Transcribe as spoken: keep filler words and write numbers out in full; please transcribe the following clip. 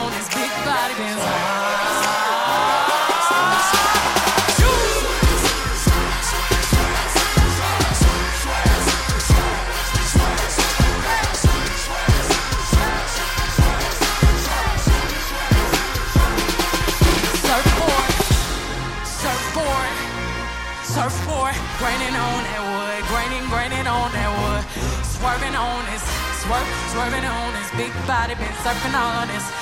on his big body been surfboard, graining on that wood, graining, graining on that wood, swerving on his, swerve, swerving on his big body, been surfing on his.